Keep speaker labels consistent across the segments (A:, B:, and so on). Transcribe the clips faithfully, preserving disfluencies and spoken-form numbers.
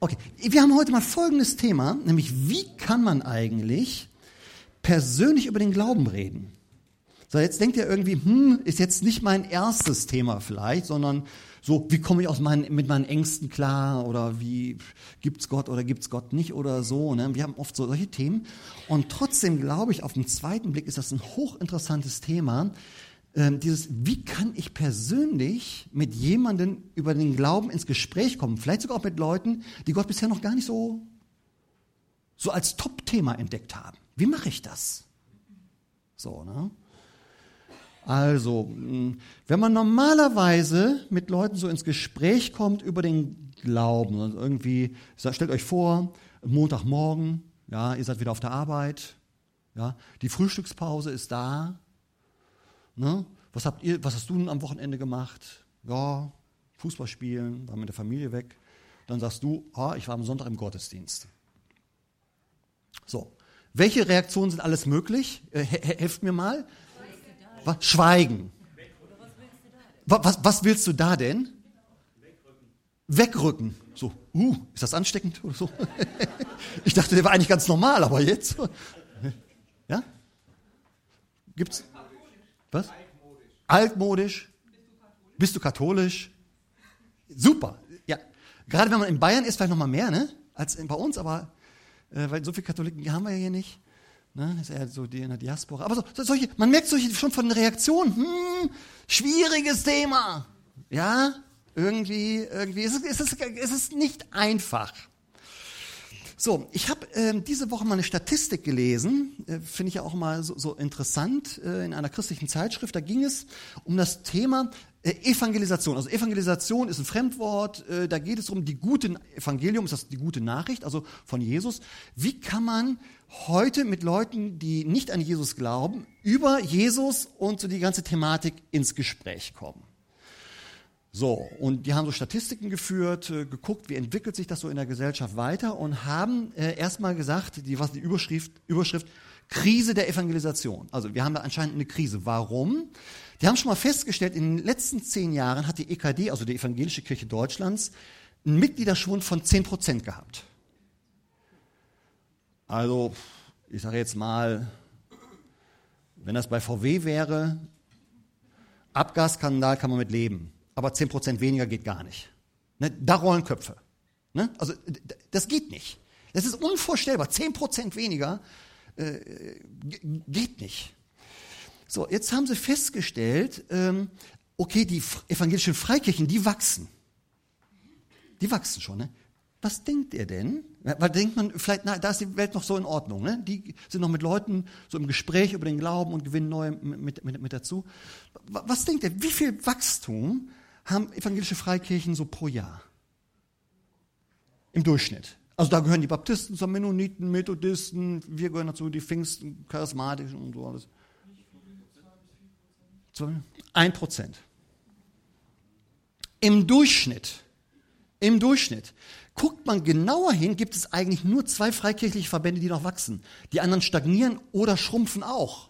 A: Okay, wir haben heute mal folgendes Thema, nämlich wie kann man eigentlich persönlich über den Glauben reden? So, jetzt denkt ihr irgendwie, hm, ist jetzt nicht mein erstes Thema vielleicht, sondern so, wie komme ich aus meinen, mit meinen Ängsten klar oder wie gibt's Gott oder gibt's Gott nicht oder so. Ne? Wir haben oft so solche Themen und trotzdem glaube ich, auf den zweiten Blick ist das ein hochinteressantes Thema. Ähm, dieses, wie kann ich persönlich mit jemandem über den Glauben ins Gespräch kommen? Vielleicht sogar auch mit Leuten, die Gott bisher noch gar nicht so, so als Top-Thema entdeckt haben. Wie mache ich das? So, ne? Also, wenn man normalerweise mit Leuten so ins Gespräch kommt über den Glauben, also irgendwie, stellt euch vor, Montagmorgen, ja, ihr seid wieder auf der Arbeit, ja, die Frühstückspause ist da, ne? Was habt ihr, was hast du denn am Wochenende gemacht? Ja, Fußball spielen, war mit der Familie weg. Dann sagst du, ah, ich war am Sonntag im Gottesdienst. So, welche Reaktionen sind alles möglich? Äh, helft mir mal. Was? Schweigen. Was, was, was willst du da denn? Wegrücken. Wegrücken. So, uh, ist das ansteckend oder so? Ich dachte, der war eigentlich ganz normal, aber jetzt. Ja? Gibt's? Was? Altmodisch. Bist du katholisch? Super. Ja. Gerade wenn man in Bayern ist, vielleicht noch mal mehr, ne? Als bei uns, aber äh, weil so viele Katholiken haben wir ja hier nicht. Ne, das ist eher so die in der Diaspora. Aber so, so, solche, man merkt solche schon von den Reaktionen. Hm, schwieriges Thema. Ja, irgendwie, irgendwie ist es, ist es, ist es nicht einfach. So, ich habe äh, diese Woche mal eine Statistik gelesen, äh, finde ich ja auch mal so, so interessant, äh, in einer christlichen Zeitschrift. Da ging es um das Thema äh, Evangelisation. Also Evangelisation ist ein Fremdwort, äh, da geht es um die gute Evangelium, ist das die gute Nachricht, also von Jesus. Wie kann man heute mit Leuten, die nicht an Jesus glauben, über Jesus und so die ganze Thematik ins Gespräch kommen? So, und die haben so Statistiken geführt, äh, geguckt, wie entwickelt sich das so in der Gesellschaft weiter und haben äh, erstmal gesagt, die, was die Überschrift, Überschrift, Krise der Evangelisation. Also wir haben da anscheinend eine Krise. Warum? Die haben schon mal festgestellt, in den letzten zehn Jahren hat die E K D, also die Evangelische Kirche Deutschlands, einen Mitgliederschwund von zehn Prozent gehabt. Also, ich sage jetzt mal, wenn das bei V W wäre, Abgasskandal kann man mit leben. Aber zehn Prozent weniger geht gar nicht. Ne, da rollen Köpfe. Ne? Also das geht nicht. Das ist unvorstellbar. zehn Prozent weniger äh, geht nicht. So, jetzt haben sie festgestellt, ähm, okay, die evangelischen Freikirchen, die wachsen. Die wachsen schon. Ne? Was denkt ihr denn? Weil denkt man, vielleicht, na, da ist die Welt noch so in Ordnung. Ne? Die sind noch mit Leuten so im Gespräch über den Glauben und gewinnen neue mit, mit, mit dazu. Was denkt ihr, wie viel Wachstum haben evangelische Freikirchen so pro Jahr? Im Durchschnitt. Also da gehören die Baptisten zum Mennoniten, Methodisten, wir gehören dazu, die Pfingsten, Charismatischen und so alles. Ein Prozent. Im Durchschnitt. Im Durchschnitt. Guckt man genauer hin, gibt es eigentlich nur zwei freikirchliche Verbände, die noch wachsen. Die anderen stagnieren oder schrumpfen auch.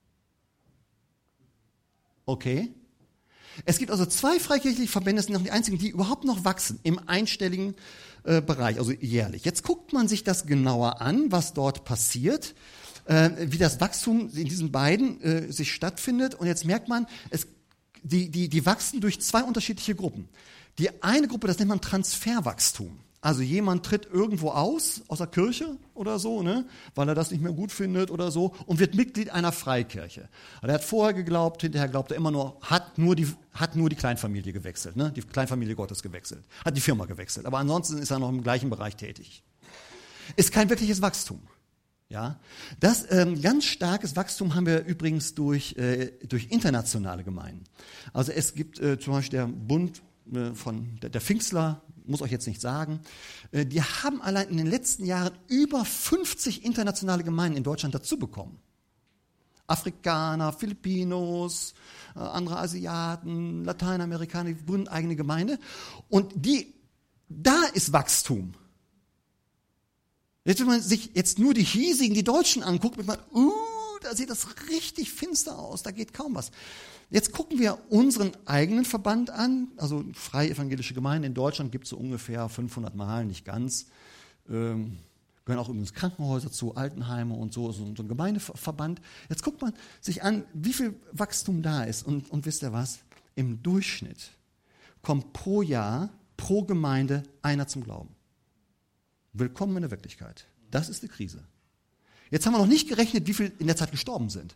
A: Okay. Es gibt also zwei freikirchliche Verbände, das sind noch die einzigen, die überhaupt noch wachsen im einstelligen äh, Bereich, also jährlich. Jetzt guckt man sich das genauer an, was dort passiert, äh, wie das Wachstum in diesen beiden äh, sich stattfindet. Und jetzt merkt man, es, die, die, die wachsen durch zwei unterschiedliche Gruppen. Die eine Gruppe, das nennt man Transferwachstum. Also jemand tritt irgendwo aus, aus der Kirche oder so, ne, weil er das nicht mehr gut findet oder so und wird Mitglied einer Freikirche. Also er hat vorher geglaubt, hinterher glaubt er immer nur, hat nur die, hat nur die Kleinfamilie gewechselt, ne, die Kleinfamilie Gottes gewechselt, hat die Firma gewechselt, aber ansonsten ist er noch im gleichen Bereich tätig. Ist kein wirkliches Wachstum. Ja, das ähm, ganz starkes Wachstum haben wir übrigens durch, äh, durch internationale Gemeinden. Also es gibt äh, zum Beispiel der Bund äh, von der, der Pfingstler, muss euch jetzt nicht sagen, äh, die haben allein in den letzten Jahren über fünfzig internationale Gemeinden in Deutschland dazu bekommen. Afrikaner, Filipinos, äh, andere Asiaten, Lateinamerikaner, die gründen eigene Gemeinde. Und die, da ist Wachstum. Jetzt, wenn man sich jetzt nur die hiesigen, die Deutschen anguckt, wird man, uh, da sieht das richtig finster aus, da geht kaum was. Jetzt gucken wir unseren eigenen Verband an, also Freie Evangelische Gemeinde in Deutschland gibt es so ungefähr fünfhundert Mal, nicht ganz. Ähm, gehören auch übrigens Krankenhäuser zu, Altenheime und so, so, so ein Gemeindeverband. Jetzt guckt man sich an, wie viel Wachstum da ist. Und, und wisst ihr was? Im Durchschnitt kommt pro Jahr, pro Gemeinde einer zum Glauben. Willkommen in der Wirklichkeit. Das ist eine Krise. Jetzt haben wir noch nicht gerechnet, wie viel in der Zeit gestorben sind.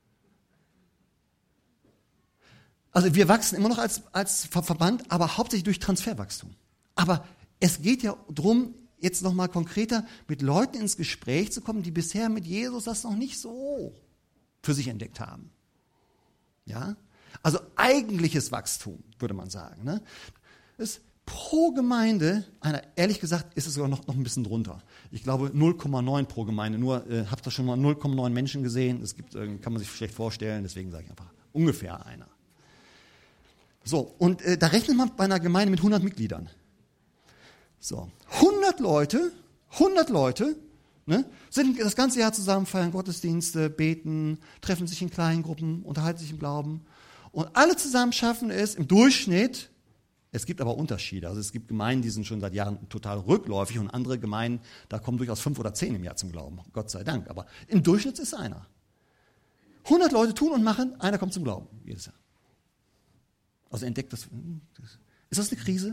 A: Also wir wachsen immer noch als, als Verband, aber hauptsächlich durch Transferwachstum. Aber es geht ja darum, jetzt nochmal konkreter mit Leuten ins Gespräch zu kommen, die bisher mit Jesus das noch nicht so für sich entdeckt haben. Ja? Also eigentliches Wachstum, würde man sagen. Ne? Das pro Gemeinde, einer, ehrlich gesagt, ist es sogar noch, noch ein bisschen drunter. Ich glaube null Komma neun pro Gemeinde. Nur, äh, habt ihr schon mal null Komma neun Menschen gesehen? Das gibt, äh, kann man sich schlecht vorstellen, deswegen sage ich einfach ungefähr einer. So, und äh, da rechnet man bei einer Gemeinde mit hundert Mitgliedern. So, hundert Leute, hundert Leute, ne, sind das ganze Jahr zusammen, feiern Gottesdienste, beten, treffen sich in kleinen Gruppen, unterhalten sich im Glauben. Und alle zusammen schaffen es im Durchschnitt, es gibt aber Unterschiede, also es gibt Gemeinden, die sind schon seit Jahren total rückläufig und andere Gemeinden, da kommen durchaus fünf oder zehn im Jahr zum Glauben, Gott sei Dank. Aber im Durchschnitt ist einer. hundert Leute tun und machen, einer kommt zum Glauben jedes Jahr. Also entdeckt das. Ist das eine Krise?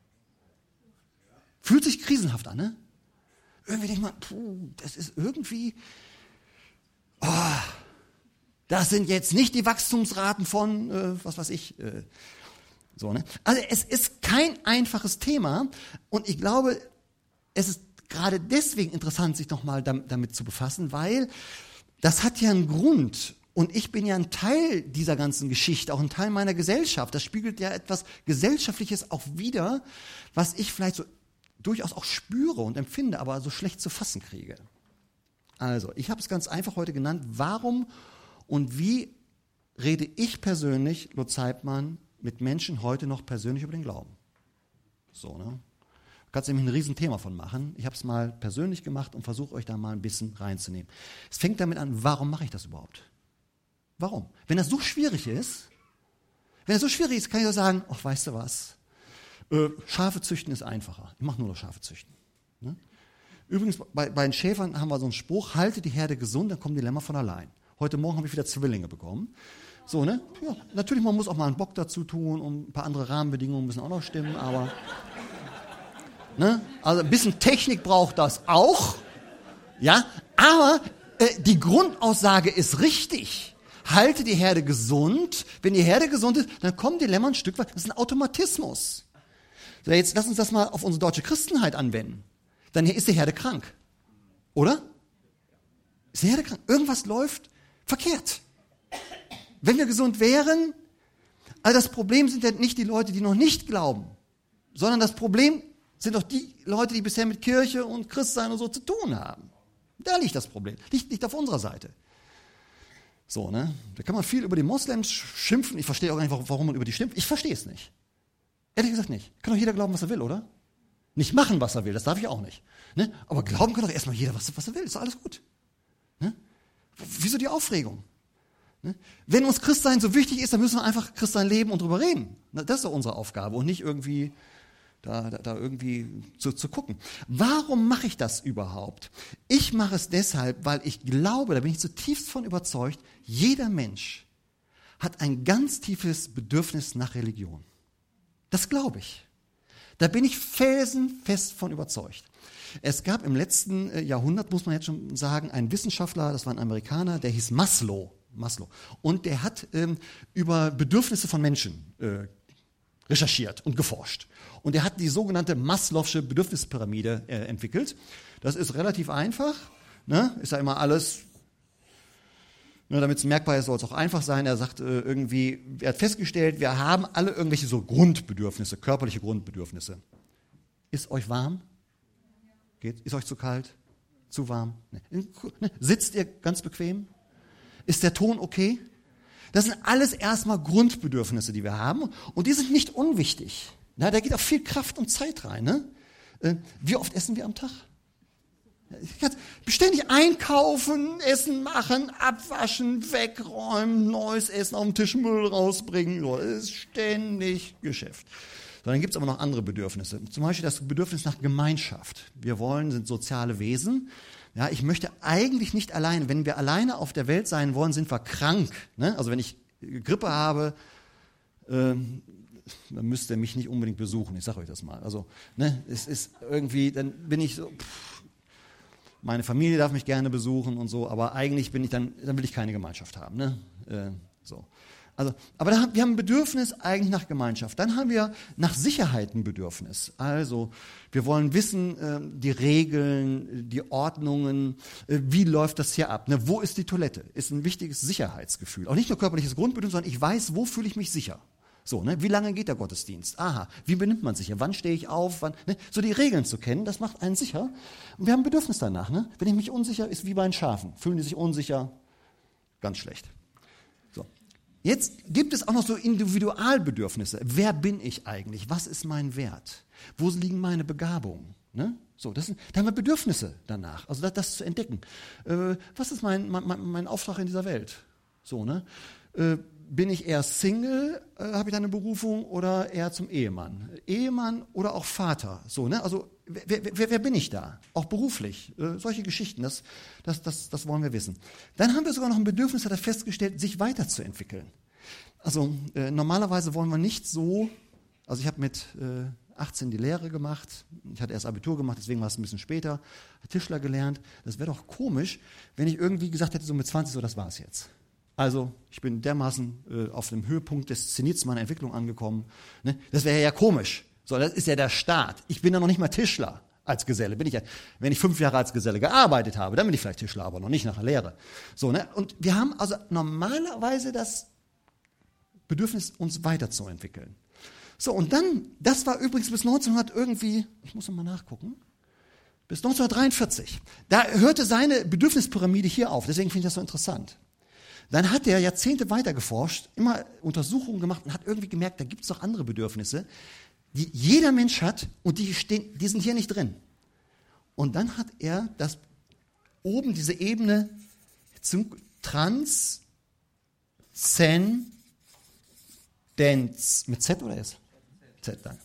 A: Fühlt sich krisenhaft an, ne? Irgendwie denkt man, puh, das ist irgendwie, oh, das sind jetzt nicht die Wachstumsraten von, äh, was weiß ich, äh, so, ne? Also es ist kein einfaches Thema und ich glaube, es ist gerade deswegen interessant, sich nochmal damit, damit zu befassen, weil das hat ja einen Grund. Und ich bin ja ein Teil dieser ganzen Geschichte, auch ein Teil meiner Gesellschaft. Das spiegelt ja etwas Gesellschaftliches auch wider, was ich vielleicht so durchaus auch spüre und empfinde, aber so schlecht zu fassen kriege. Also, ich habe es ganz einfach heute genannt, warum und wie rede ich persönlich, Lutz Heidmann, mit Menschen heute noch persönlich über den Glauben? So, ne? Du kannst nämlich ein Riesenthema von machen. Ich habe es mal persönlich gemacht und versuche euch da mal ein bisschen reinzunehmen. Es fängt damit an, warum mache ich das überhaupt? Warum? Wenn das so schwierig ist, wenn das so schwierig ist, kann ich doch sagen, ach, weißt du was, äh, Schafe züchten ist einfacher. Ich mache nur noch Schafe züchten. Ne? Übrigens, bei, bei den Schäfern haben wir so einen Spruch, halte die Herde gesund, dann kommen die Lämmer von allein. Heute Morgen habe ich wieder Zwillinge bekommen. So, ne? Ja, natürlich, man muss auch mal einen Bock dazu tun und ein paar andere Rahmenbedingungen müssen auch noch stimmen, aber ne? Also ein bisschen Technik braucht das auch, ja, aber äh, die Grundaussage ist richtig. Halte die Herde gesund. Wenn die Herde gesund ist, dann kommen die Lämmer ein Stück weit. Das ist ein Automatismus. So, jetzt lass uns das mal auf unsere deutsche Christenheit anwenden. Dann ist die Herde krank. Oder? Ist die Herde krank? Irgendwas läuft verkehrt. Wenn wir gesund wären, also das Problem sind ja nicht die Leute, die noch nicht glauben, sondern das Problem sind doch die Leute, die bisher mit Kirche und Christsein und so zu tun haben. Da liegt das Problem. Liegt nicht auf unserer Seite. So, ne? Da kann man viel über die Moslems schimpfen. Ich verstehe auch gar nicht, warum man über die schimpft. Ich verstehe es nicht. Ehrlich gesagt nicht. Kann doch jeder glauben, was er will, oder? Nicht machen, was er will, das darf ich auch nicht. Ne? Aber glauben kann doch erstmal jeder, was, was er will. Ist doch alles gut. Ne? Wieso die Aufregung? Ne? Wenn uns Christsein so wichtig ist, dann müssen wir einfach Christsein leben und drüber reden. Das ist doch unsere Aufgabe und nicht irgendwie da, da, da irgendwie zu, zu gucken. Warum mache ich das überhaupt? Ich mache es deshalb, weil ich glaube, da bin ich zutiefst von überzeugt, jeder Mensch hat ein ganz tiefes Bedürfnis nach Religion. Das glaube ich. Da bin ich felsenfest von überzeugt. Es gab im letzten Jahrhundert, muss man jetzt schon sagen, einen Wissenschaftler, das war ein Amerikaner, der hieß Maslow. Maslow. Und der hat ähm, über Bedürfnisse von Menschen äh, recherchiert und geforscht. Und er hat die sogenannte Maslow'sche Bedürfnispyramide äh, entwickelt. Das ist relativ einfach. Ne? Ist ja immer alles, ne, damit es merkbar ist, soll es auch einfach sein. Er sagt äh, irgendwie, er hat festgestellt, wir haben alle irgendwelche so Grundbedürfnisse, körperliche Grundbedürfnisse. Ist euch warm? Geht? Ist euch zu kalt? Zu warm? Ne. Ne. Sitzt ihr ganz bequem? Ist der Ton okay? Das sind alles erstmal Grundbedürfnisse, die wir haben. Und die sind nicht unwichtig. Na, da geht auch viel Kraft und Zeit rein. Ne? Wie oft essen wir am Tag? Ich kann ständig einkaufen, Essen machen, abwaschen, wegräumen, neues Essen auf den Tisch, Müll rausbringen. So, das ist ständig Geschäft. So, dann gibt es aber noch andere Bedürfnisse. Zum Beispiel das Bedürfnis nach Gemeinschaft. Wir wollen, sind soziale Wesen. Ja, ich möchte eigentlich nicht alleine. Wenn wir alleine auf der Welt sein wollen, sind wir krank. Ne? Also wenn ich Grippe habe, äh, dann müsst ihr mich nicht unbedingt besuchen. Ich sage euch das mal. Also ne, es ist irgendwie, dann bin ich so. Pff, meine Familie darf mich gerne besuchen und so, aber eigentlich bin ich dann, dann will ich keine Gemeinschaft haben. Ne? Äh, so. Also, aber da, wir haben ein Bedürfnis eigentlich nach Gemeinschaft. Dann haben wir nach Sicherheit ein Bedürfnis. Also wir wollen wissen, äh, die Regeln, die Ordnungen, äh, wie läuft das hier ab? Ne? Wo ist die Toilette? Ist ein wichtiges Sicherheitsgefühl. Auch nicht nur körperliches Grundbedürfnis, sondern ich weiß, wo fühle ich mich sicher. So, ne? Wie lange geht der Gottesdienst? Aha, wie benimmt man sich hier? Wann stehe ich auf? Wann, ne? So die Regeln zu kennen, das macht einen sicher. Und wir haben ein Bedürfnis danach. Ne? Wenn ich mich unsicher, ist wie bei den Schafen. Fühlen die sich unsicher? Ganz schlecht. So. Jetzt gibt es auch noch so Individualbedürfnisse. Wer bin ich eigentlich? Was ist mein Wert? Wo liegen meine Begabungen? Ne? So, das sind, da haben wir Bedürfnisse danach. Also das, das zu entdecken. Äh, was ist mein, mein, mein Auftrag in dieser Welt? So, ne? Äh, Bin ich eher Single, äh, habe ich da eine Berufung, oder eher zum Ehemann? Ehemann oder auch Vater? So, ne? Also wer, wer, wer bin ich da? Auch beruflich. Äh, solche Geschichten, das, das, das, das wollen wir wissen. Dann haben wir sogar noch ein Bedürfnis, hat er festgestellt, sich weiterzuentwickeln. Also äh, normalerweise wollen wir nicht so, also ich habe mit äh, achtzehn die Lehre gemacht, ich hatte erst Abitur gemacht, deswegen war es ein bisschen später, Tischler gelernt. Das wäre doch komisch, wenn ich irgendwie gesagt hätte, so mit zwanzig, so das war es jetzt. Also ich bin dermaßen äh, auf dem Höhepunkt des Zenits meiner Entwicklung angekommen. Ne? Das wäre ja komisch. So, das ist ja der Start. Ich bin ja noch nicht mal Tischler als Geselle. Bin ich ja, wenn ich fünf Jahre als Geselle gearbeitet habe, dann bin ich vielleicht Tischler, aber noch nicht nach der Lehre. So, ne? Und wir haben also normalerweise das Bedürfnis, uns weiterzuentwickeln. So, und dann, das war übrigens bis neunzehnhundert irgendwie, ich muss noch mal nachgucken, bis neunzehnhundertdreiundvierzig. Da hörte seine Bedürfnispyramide hier auf. Deswegen finde ich das so interessant. Dann hat er Jahrzehnte weiter geforscht, immer Untersuchungen gemacht und hat irgendwie gemerkt, da gibt es noch andere Bedürfnisse, die jeder Mensch hat und die, stehen, die sind hier nicht drin. Und dann hat er das oben, diese Ebene zum Transzendenz, mit Z oder S? Z, danke.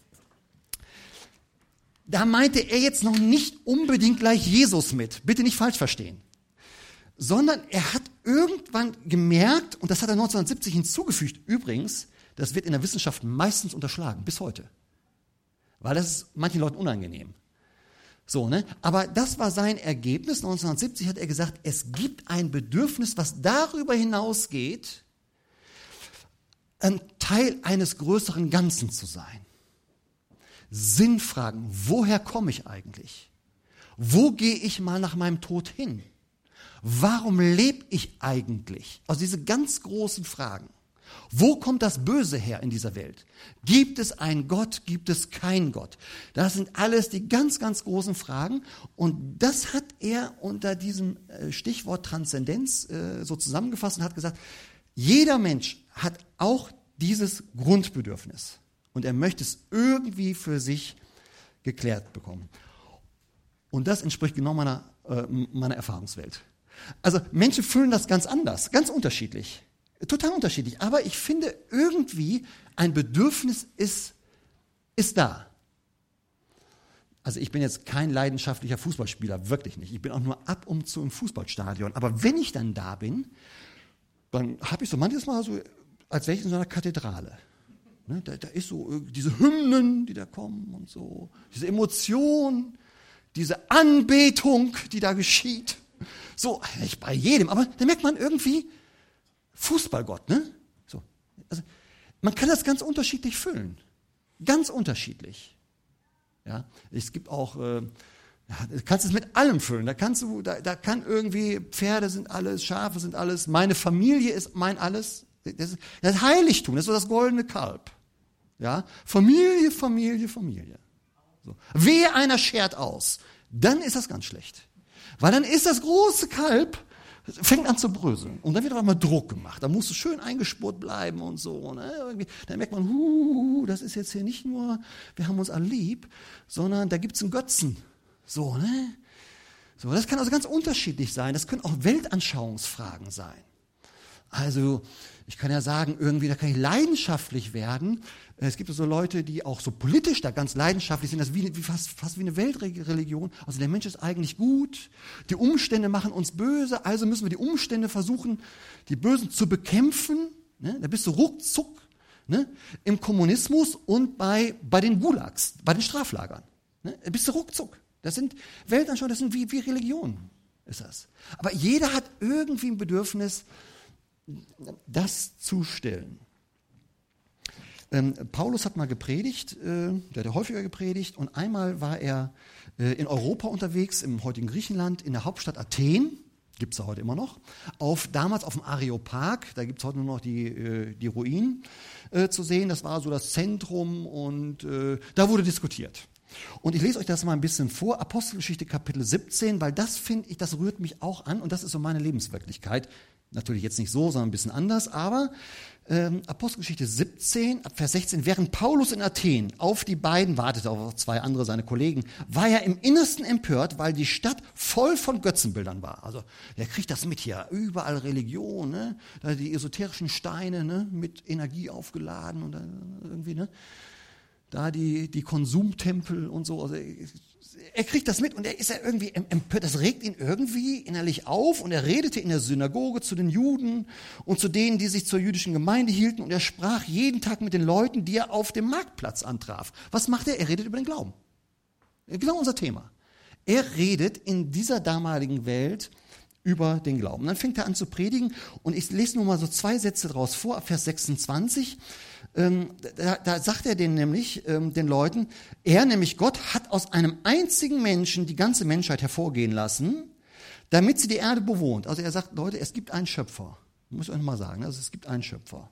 A: Da meinte er jetzt noch nicht unbedingt gleich Jesus mit, bitte nicht falsch verstehen. Sondern er hat irgendwann gemerkt, und das hat er neunzehnhundertsiebzig hinzugefügt, übrigens, das wird in der Wissenschaft meistens unterschlagen, bis heute. Weil das ist manchen Leuten unangenehm. So, ne? Aber das war sein Ergebnis. neunzehnhundertsiebzig hat er gesagt, es gibt ein Bedürfnis, was darüber hinausgeht, ein Teil eines größeren Ganzen zu sein. Sinnfragen, woher komme ich eigentlich? Wo gehe ich mal nach meinem Tod hin? Warum lebe ich eigentlich? Also diese ganz großen Fragen. Wo kommt das Böse her in dieser Welt? Gibt es einen Gott? Gibt es keinen Gott? Das sind alles die ganz, ganz großen Fragen. Und das hat er unter diesem Stichwort Transzendenz so zusammengefasst und hat gesagt, jeder Mensch hat auch dieses Grundbedürfnis. Und er möchte es irgendwie für sich geklärt bekommen. Und das entspricht genau meiner, meiner Erfahrungswelt. Also Menschen fühlen das ganz anders, ganz unterschiedlich, total unterschiedlich. Aber ich finde irgendwie, ein Bedürfnis ist, ist da. Also ich bin jetzt kein leidenschaftlicher Fußballspieler, wirklich nicht. Ich bin auch nur ab und zu im Fußballstadion. Aber wenn ich dann da bin, dann habe ich so manches Mal so, als wäre ich in so einer Kathedrale. Ne, da, da ist so diese Hymnen, die da kommen und so, diese Emotion, diese Anbetung, die da geschieht. So, nicht bei jedem, aber da merkt man irgendwie Fußballgott, ne? So, also man kann das ganz unterschiedlich füllen, ganz unterschiedlich. Ja, es gibt auch, äh, ja, du kannst es mit allem füllen. Da kannst du, da, da kann irgendwie Pferde sind alles, Schafe sind alles, meine Familie ist mein alles. Das ist das Heiligtum, das ist so das goldene Kalb. Ja, Familie, Familie, Familie. So. Wehe einer schert aus, dann ist das ganz schlecht. Weil dann ist das große Kalb, fängt an zu bröseln. Und dann wird auch mal Druck gemacht. Da musst du schön eingespurt bleiben und so. Ne? Dann merkt man, huh, das ist jetzt hier nicht nur, wir haben uns alle lieb, sondern da gibt es einen Götzen. So, ne? So, das kann also ganz unterschiedlich sein. Das können auch Weltanschauungsfragen sein. Also ich kann ja sagen, irgendwie, da kann ich leidenschaftlich werden. Es gibt so Leute, die auch so politisch da ganz leidenschaftlich sind, das ist wie, wie fast, fast wie eine Weltreligion. Also der Mensch ist eigentlich gut, die Umstände machen uns böse, also müssen wir die Umstände versuchen, die Bösen zu bekämpfen. Ne? Da bist du ruckzuck, ne? Im Kommunismus und bei, bei den Gulags, bei den Straflagern. Ne? Da bist du ruckzuck. Das sind Weltanschauungen, das sind wie, wie Religionen, ist das. Aber jeder hat irgendwie ein Bedürfnis, das zu stillen. Ähm, Paulus hat mal gepredigt, äh, der hat häufiger gepredigt, und einmal war er äh, in Europa unterwegs, im heutigen Griechenland, in der Hauptstadt Athen, gibt es ja heute immer noch, auf, damals auf dem Areopag, da gibt es heute nur noch die, äh, die Ruinen äh, zu sehen, das war so das Zentrum, und äh, da wurde diskutiert. Und ich lese euch das mal ein bisschen vor, Apostelgeschichte Kapitel siebzehn, weil das finde ich, das rührt mich auch an, und das ist so meine Lebenswirklichkeit. Natürlich jetzt nicht so, sondern ein bisschen anders, aber ähm, Apostelgeschichte siebzehn, Vers sechzehn, während Paulus in Athen auf die beiden wartete, auf zwei andere, seine Kollegen, war er im Innersten empört, weil die Stadt voll von Götzenbildern war. Also der kriegt das mit hier, überall Religion, ne? Da die esoterischen Steine, ne? Mit Energie aufgeladen und dann irgendwie, ne? Da die, die Konsumtempel und so, also er kriegt das mit und er ist ja irgendwie empört, das regt ihn irgendwie innerlich auf, und er redete in der Synagoge zu den Juden und zu denen, die sich zur jüdischen Gemeinde hielten, und er sprach jeden Tag mit den Leuten, die er auf dem Marktplatz antraf. Was macht er? Er redet über den Glauben. Genau unser Thema. Er redet in dieser damaligen Welt über den Glauben. Und dann fängt er an zu predigen, und ich lese nur mal so zwei Sätze draus vor, ab Vers sechsundzwanzig. Ähm, da, da sagt er denen nämlich, ähm, den Leuten, er, nämlich Gott, hat aus einem einzigen Menschen die ganze Menschheit hervorgehen lassen, damit sie die Erde bewohnt. Also er sagt, Leute, es gibt einen Schöpfer. Muss ich euch mal sagen, also es gibt einen Schöpfer.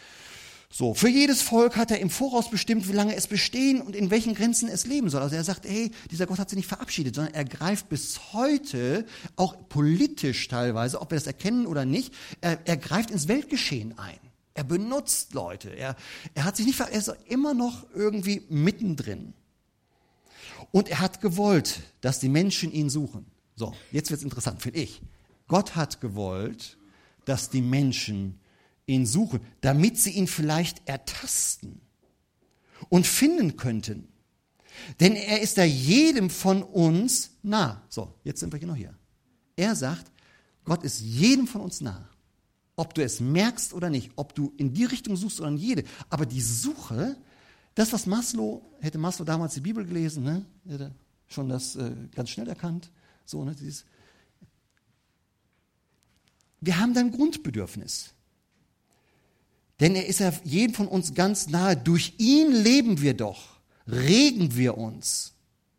A: So, für jedes Volk hat er im Voraus bestimmt, wie lange es bestehen und in welchen Grenzen es leben soll. Also er sagt, hey, dieser Gott hat sich nicht verabschiedet, sondern er greift bis heute, auch politisch teilweise, ob wir das erkennen oder nicht, er, er greift ins Weltgeschehen ein. Er benutzt Leute. Er, er hat sich nicht ver- er ist immer noch irgendwie mittendrin. Und er hat gewollt, dass die Menschen ihn suchen. So, jetzt wird's interessant, finde ich. Gott hat gewollt, dass die Menschen ihn suchen, damit sie ihn vielleicht ertasten und finden könnten. Denn er ist da jedem von uns nah. So, jetzt sind wir genau hier. Er sagt, Gott ist jedem von uns nah. Ob du es merkst oder nicht, ob du in die Richtung suchst oder in jede. Aber die Suche, das, was Maslow, hätte Maslow damals die Bibel gelesen, ne, hätte schon das äh, ganz schnell erkannt. So, ne, dieses. Wir haben da ein Grundbedürfnis. Denn er ist ja jedem von uns ganz nahe. Durch ihn leben wir doch, regen wir uns,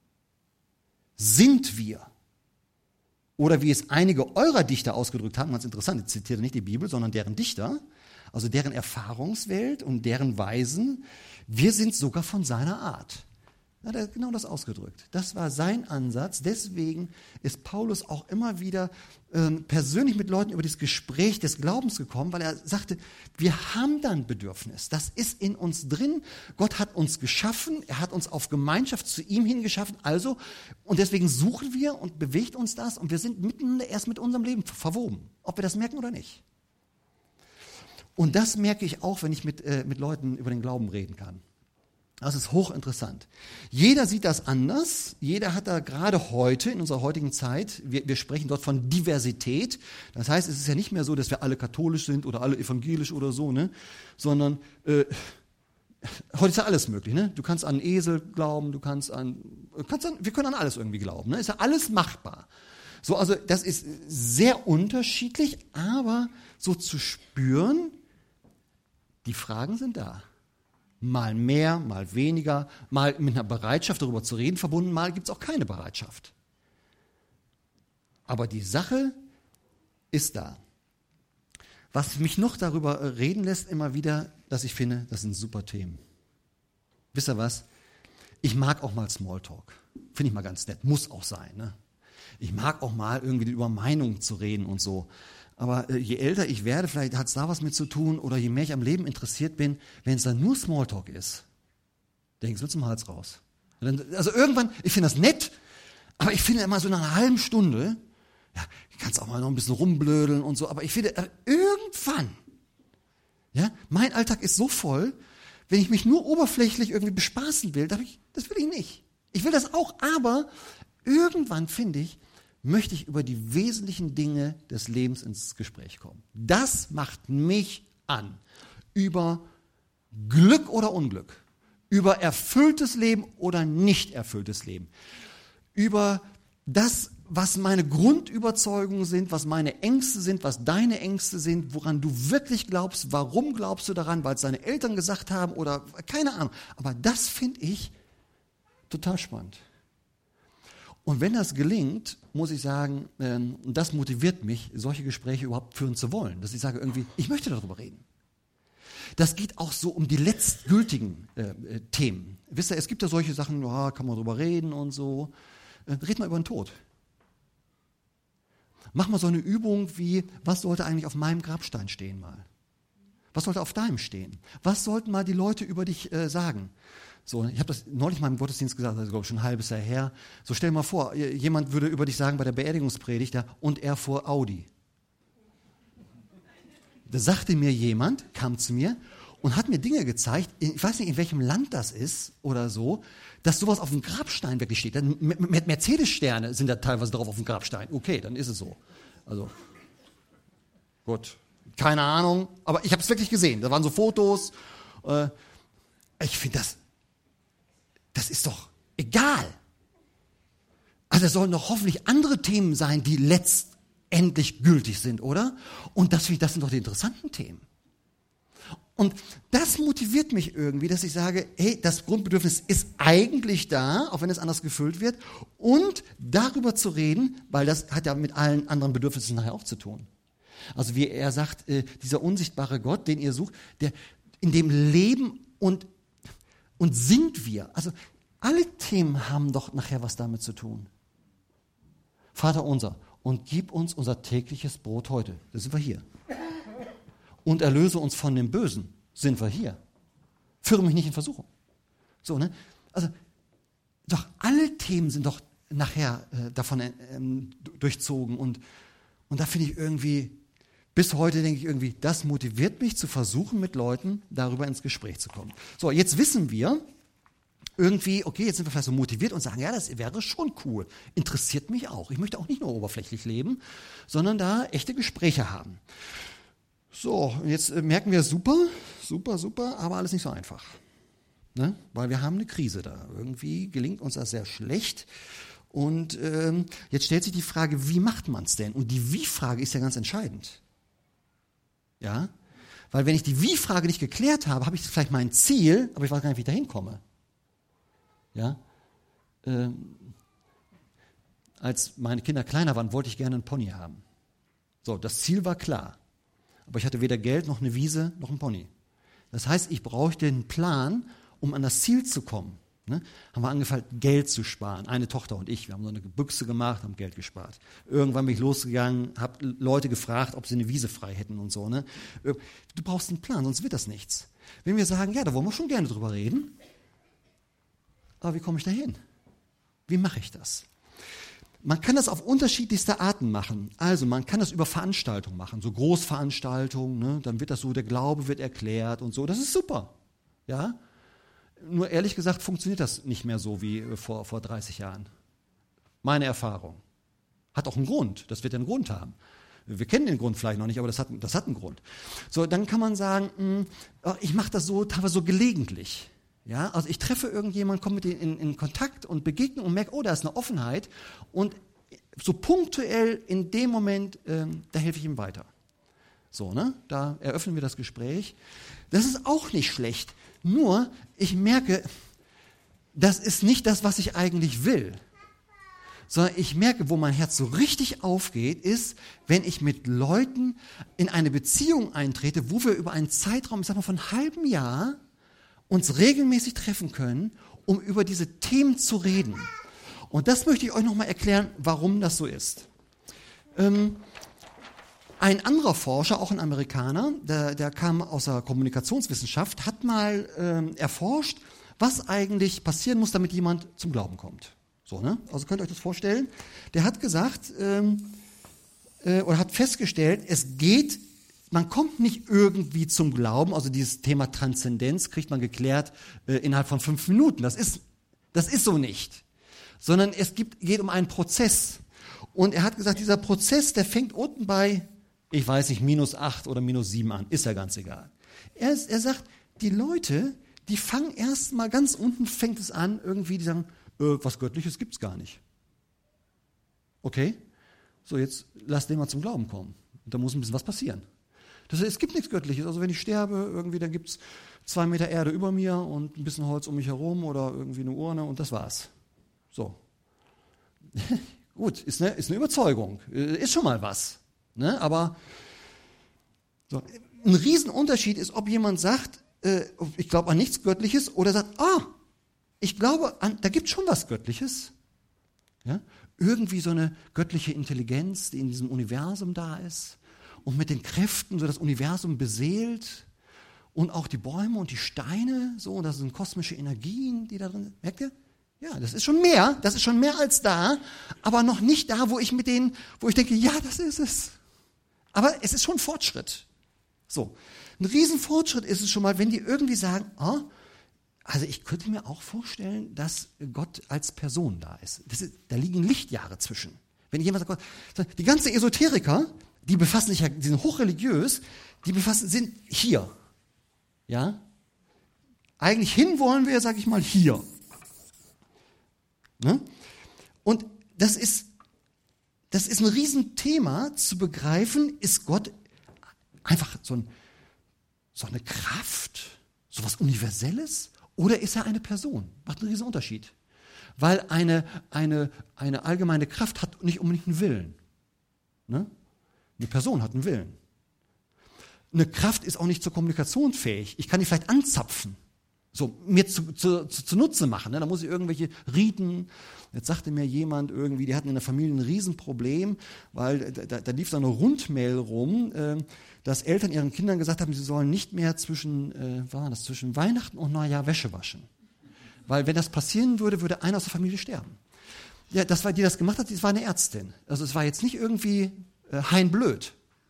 A: sind wir. Oder wie es einige eurer Dichter ausgedrückt haben, ganz interessant, ich zitiere nicht die Bibel, sondern deren Dichter, also deren Erfahrungswelt und deren Weisen, wir sind sogar von seiner Art. Ja, er hat genau das ausgedrückt. Das war sein Ansatz. Deswegen ist Paulus auch immer wieder ähm, persönlich mit Leuten über das Gespräch des Glaubens gekommen, weil er sagte, wir haben da ein Bedürfnis. Das ist in uns drin. Gott hat uns geschaffen. Er hat uns auf Gemeinschaft zu ihm hingeschaffen. Also, und deswegen suchen wir und bewegt uns das. Und wir sind miteinander erst mit unserem Leben verwoben. Ob wir das merken oder nicht. Und das merke ich auch, wenn ich mit, äh, mit Leuten über den Glauben reden kann. Das ist hochinteressant. Jeder sieht das anders. Jeder hat da gerade heute, in unserer heutigen Zeit, wir, wir sprechen dort von Diversität. Das heißt, es ist ja nicht mehr so, dass wir alle katholisch sind oder alle evangelisch oder so, ne? Sondern äh, heute ist ja alles möglich. Ne? Du kannst an einen Esel glauben, du kannst an, kannst an, wir können an alles irgendwie glauben. Ne? Ist ja alles machbar. So, also das ist sehr unterschiedlich, aber so zu spüren, die Fragen sind da. Mal mehr, mal weniger, mal mit einer Bereitschaft darüber zu reden verbunden, mal gibt es auch keine Bereitschaft. Aber die Sache ist da. Was mich noch darüber reden lässt, immer wieder, dass ich finde, das sind super Themen. Wisst ihr was? Ich mag auch mal Smalltalk. Finde ich mal ganz nett. Muss auch sein. Ne? Ich mag auch mal irgendwie über Meinungen zu reden und so. Aber äh, je älter ich werde, vielleicht hat es da was mit zu tun, oder je mehr ich am Leben interessiert bin, wenn es dann nur Smalltalk ist, denke ich, es wird zum Hals raus. Dann, also irgendwann, ich finde das nett, Aber ich finde immer so nach einer halben Stunde, ja, kannst auch mal noch ein bisschen rumblödeln und so, aber ich finde, äh, irgendwann, ja, mein Alltag ist so voll, wenn ich mich nur oberflächlich irgendwie bespaßen will, ich, das will ich nicht. Ich will das auch, aber irgendwann, finde ich, möchte ich über die wesentlichen Dinge des Lebens ins Gespräch kommen. Das macht mich an. Über Glück oder Unglück. Über erfülltes Leben oder nicht erfülltes Leben. Über das, was meine Grundüberzeugungen sind, was meine Ängste sind, was deine Ängste sind, woran du wirklich glaubst, warum glaubst du daran, weil es deine Eltern gesagt haben oder keine Ahnung. Aber das finde ich total spannend. Und wenn das gelingt, muss ich sagen, ähm, das motiviert mich, solche Gespräche überhaupt führen zu wollen. Dass ich sage irgendwie, ich möchte darüber reden. Das geht auch so um die letztgültigen äh, äh, Themen. Wisst ihr, es gibt ja solche Sachen, ja, kann man darüber reden und so. Äh, red mal über den Tod. Mach mal so eine Übung wie, was sollte eigentlich auf meinem Grabstein stehen mal? Was sollte auf deinem stehen? Was sollten mal die Leute über dich äh, sagen? So, ich habe das neulich mal im Gottesdienst gesagt, das ist glaube ich schon ein halbes Jahr her. So stell dir mal vor, jemand würde über dich sagen bei der Beerdigungspredigt, ja, und er fuhr Audi. Da sagte mir jemand, kam zu mir und hat mir Dinge gezeigt, ich weiß nicht, in welchem Land das ist oder so, dass sowas auf dem Grabstein wirklich steht. Mit Mercedes-Sterne sind da teilweise drauf auf dem Grabstein. Okay, dann ist es so. Also, gut, keine Ahnung, aber ich habe es wirklich gesehen. Da waren so Fotos. Äh, ich finde das, das ist doch egal. Also es sollen doch hoffentlich andere Themen sein, die letztendlich gültig sind, oder? Und das, das sind doch die interessanten Themen. Und das motiviert mich irgendwie, dass ich sage, hey, das Grundbedürfnis ist eigentlich da, auch wenn es anders gefüllt wird, und darüber zu reden, weil das hat ja mit allen anderen Bedürfnissen nachher auch zu tun. Also wie er sagt, äh, dieser unsichtbare Gott, den ihr sucht, der in dem leben und, und sind wir. Also alle Themen haben doch nachher was damit zu tun. Vater unser, und gib uns unser tägliches Brot heute. Da sind wir hier. Und erlöse uns von dem Bösen, sind wir hier. Führe mich nicht in Versuchung. So, ne? Also, doch alle Themen sind doch nachher äh, davon äh, durchzogen. Und, und da finde ich irgendwie, bis heute denke ich irgendwie, das motiviert mich zu versuchen, mit Leuten darüber ins Gespräch zu kommen. So, jetzt wissen wir irgendwie, okay, jetzt sind wir vielleicht so motiviert und sagen, ja, das wäre schon cool. Interessiert mich auch. Ich möchte auch nicht nur oberflächlich leben, sondern da echte Gespräche haben. So, jetzt merken wir, super, super, super, aber alles nicht so einfach. Ne? Weil wir haben eine Krise da. Irgendwie gelingt uns das sehr schlecht. Und ähm, jetzt stellt sich die Frage, wie macht man es denn? Und die Wie-Frage ist ja ganz entscheidend. Ja? Weil wenn ich die Wie-Frage nicht geklärt habe, habe ich vielleicht mein Ziel, aber ich weiß gar nicht, wie ich da hinkomme. Ja? Ähm, als meine Kinder kleiner waren, wollte ich gerne einen Pony haben. So, das Ziel war klar. Aber ich hatte weder Geld, noch eine Wiese, noch einen Pony. Das heißt, ich brauchte einen Plan, um an das Ziel zu kommen. Ne? Haben wir angefangen, Geld zu sparen. Eine Tochter und ich, wir haben so eine Büchse gemacht, haben Geld gespart. Irgendwann bin ich losgegangen, habe Leute gefragt, ob sie eine Wiese frei hätten und so. Ne? Du brauchst einen Plan, sonst wird das nichts. Wenn wir sagen, ja, da wollen wir schon gerne drüber reden, aber wie komme ich da hin? Wie mache ich das? Man kann das auf unterschiedlichste Arten machen. Also man kann das über Veranstaltungen machen, so Großveranstaltungen, ne? Dann wird das so, der Glaube wird erklärt und so. Das ist super. Ja? Nur ehrlich gesagt funktioniert das nicht mehr so wie vor, vor dreißig Jahren. Meine Erfahrung. Hat auch einen Grund. Das wird ja einen Grund haben. Wir kennen den Grund vielleicht noch nicht, aber das hat, das hat einen Grund. So, dann kann man sagen, mh, ich mache das so teilweise so gelegentlich. Ja, also ich treffe irgendjemanden, komme mit ihm in, in Kontakt und begegne und merke, oh, da ist eine Offenheit. Und so punktuell in dem Moment, ähm, da helfe ich ihm weiter. So, ne? Da eröffnen wir das Gespräch. Das ist auch nicht schlecht. Nur, ich merke, das ist nicht das, was ich eigentlich will. Sondern ich merke, wo mein Herz so richtig aufgeht, ist, wenn ich mit Leuten in eine Beziehung eintrete, wo wir über einen Zeitraum, ich sag mal, von einem halben Jahr uns regelmäßig treffen können, um über diese Themen zu reden. Und das möchte ich euch nochmal erklären, warum das so ist. Ähm, ein anderer Forscher, auch ein Amerikaner, der, der kam aus der Kommunikationswissenschaft, hat mal ähm, erforscht, was eigentlich passieren muss, damit jemand zum Glauben kommt. So, So, ne? Also könnt ihr euch das vorstellen. Der hat gesagt, ähm, äh, oder hat festgestellt, es geht, man kommt nicht irgendwie zum Glauben, also dieses Thema Transzendenz kriegt man geklärt äh, innerhalb von fünf Minuten. Das ist, das ist so nicht. Sondern es gibt, geht um einen Prozess. Und er hat gesagt, dieser Prozess, der fängt unten bei, ich weiß nicht, minus acht oder minus sieben an. Ist ja ganz egal. Er, er sagt, die Leute, die fangen erst mal ganz unten, fängt es an, irgendwie, die sagen, äh, was Göttliches gibt's gar nicht. Okay, so jetzt lass den mal zum Glauben kommen. Und da muss ein bisschen was passieren. Das heißt, es gibt nichts Göttliches. Also wenn ich sterbe, irgendwie, dann gibt's zwei Meter Erde über mir und ein bisschen Holz um mich herum oder irgendwie eine Urne und das war's. So. Gut, ist eine, ist eine Überzeugung. Ist schon mal was. Ne? Aber so. Ein Riesenunterschied ist, ob jemand sagt, äh, ich glaube an nichts Göttliches oder sagt, ah, ich glaube, an, da gibt es schon was Göttliches. Ja? Irgendwie so eine göttliche Intelligenz, die in diesem Universum da ist und mit den Kräften so das Universum beseelt und auch die Bäume und die Steine, so, das sind kosmische Energien, die da drin sind. Merkt ihr? Ja, das ist schon mehr, das ist schon mehr als da, aber noch nicht da, wo ich mit denen, wo ich denke, ja, das ist es. Aber es ist schon ein Fortschritt. So, ein Riesenfortschritt ist es schon mal, wenn die irgendwie sagen, oh, also ich könnte mir auch vorstellen, dass Gott als Person da ist. Das ist da liegen Lichtjahre zwischen. Wenn jemand sagt, Gott, die ganzen Esoteriker, die befassen sich ja, die sind hochreligiös, die befassen, sind hier. Ja? Eigentlich hin wollen wir, sage ich mal, hier. Ne? Und das ist, das ist ein Riesenthema zu begreifen, ist Gott einfach so, ein, so eine Kraft, so was Universelles, oder ist er eine Person? Macht einen riesen Unterschied. Weil eine, eine, eine allgemeine Kraft hat nicht unbedingt einen Willen. Ne? Eine Person hat einen Willen. Eine Kraft ist auch nicht zur Kommunikation fähig. Ich kann die vielleicht anzapfen. So, mir zu, zu, zu, zunutze machen. Ne? Da muss ich irgendwelche Riten. Jetzt sagte mir jemand irgendwie, die hatten in der Familie ein Riesenproblem, weil da, da lief so eine Rundmail rum, äh, dass Eltern ihren Kindern gesagt haben, sie sollen nicht mehr zwischen, äh, war das, zwischen Weihnachten und Neujahr Wäsche waschen. Weil wenn das passieren würde, würde einer aus der Familie sterben. Ja, das war, die das gemacht hat, das war eine Ärztin. Also es war jetzt nicht irgendwie äh, heinblöd.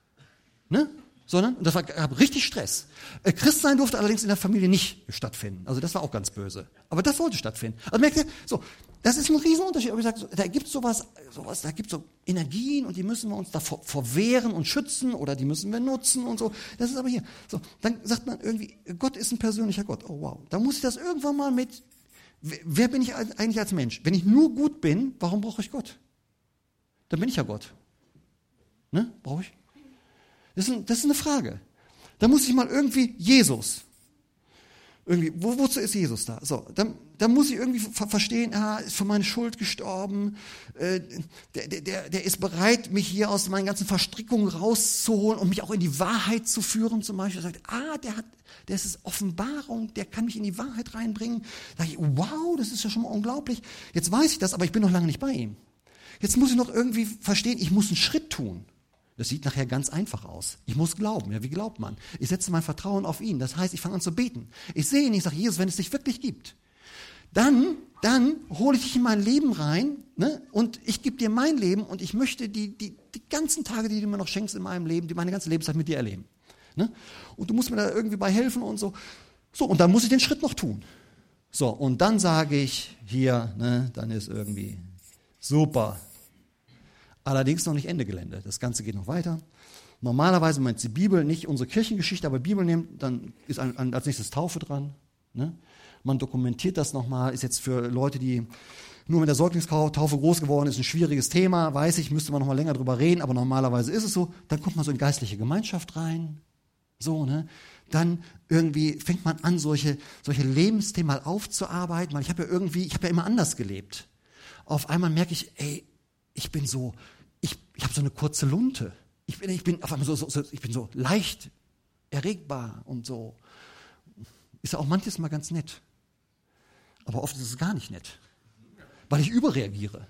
A: Ne? Sondern, und das war, gab richtig Stress. Äh, Christsein durfte allerdings in der Familie nicht stattfinden. Also das war auch ganz böse. Aber das sollte stattfinden. Also merkt ihr, so, das ist ein Riesenunterschied. Aber ich sage, so, da gibt es sowas, sowas, da gibt es so Energien und die müssen wir uns davor verwehren und schützen oder die müssen wir nutzen und so. Das ist aber hier. So, dann sagt man irgendwie, Gott ist ein persönlicher Gott. Oh wow. Da muss ich das irgendwann mal mit, wer bin ich eigentlich als Mensch? Wenn ich nur gut bin, warum brauche ich Gott? Dann bin ich ja Gott. Ne? Brauche ich? Das ist, ein, das ist eine Frage. Da muss ich mal irgendwie Jesus. Irgendwie, wo, wozu ist Jesus da? So, dann, dann muss ich irgendwie ver- verstehen, ah, ist für meine Schuld gestorben. Äh, der, der, der ist bereit, mich hier aus meinen ganzen Verstrickungen rauszuholen und mich auch in die Wahrheit zu führen. Zum Beispiel sagt, ah, der hat, der ist Offenbarung, der kann mich in die Wahrheit reinbringen. Da sage ich, wow, das ist ja schon mal unglaublich. Jetzt weiß ich das, aber ich bin noch lange nicht bei ihm. Jetzt muss ich noch irgendwie verstehen, ich muss einen Schritt tun. Das sieht nachher ganz einfach aus. Ich muss glauben. Ja, wie glaubt man? Ich setze mein Vertrauen auf ihn. Das heißt, ich fange an zu beten. Ich sehe ihn, ich sage, Jesus, wenn es dich wirklich gibt, dann, dann hole ich dich in mein Leben rein, ne? Und ich gebe dir mein Leben und ich möchte die, die, die ganzen Tage, die du mir noch schenkst in meinem Leben, die meine ganze Lebenszeit mit dir erleben. Ne? Und du musst mir da irgendwie bei helfen und so. So, und dann muss ich den Schritt noch tun. So, und dann sage ich hier, ne, dann ist irgendwie super. Allerdings noch nicht Ende Gelände. Das Ganze geht noch weiter. Normalerweise, wenn man jetzt die Bibel, nicht unsere Kirchengeschichte, aber Bibel nimmt, dann ist als nächstes Taufe dran. Ne? Man dokumentiert das nochmal. Ist jetzt für Leute, die nur mit der Säuglingstaufe groß geworden ist, ein schwieriges Thema. Weiß ich, müsste man nochmal länger drüber reden, aber normalerweise ist es so. Dann kommt man so in geistliche Gemeinschaft rein. So, ne? Dann irgendwie fängt man an, solche, solche Lebensthemen mal aufzuarbeiten. Weil ich habe ja irgendwie, ich habe ja immer anders gelebt. Auf einmal merke ich, ey, ich bin so, ich, ich habe so eine kurze Lunte. Ich bin, ich bin auf einmal so, so, so, ich bin so leicht erregbar und so. Ist ja auch manches mal ganz nett. Aber oft ist es gar nicht nett. Weil ich überreagiere.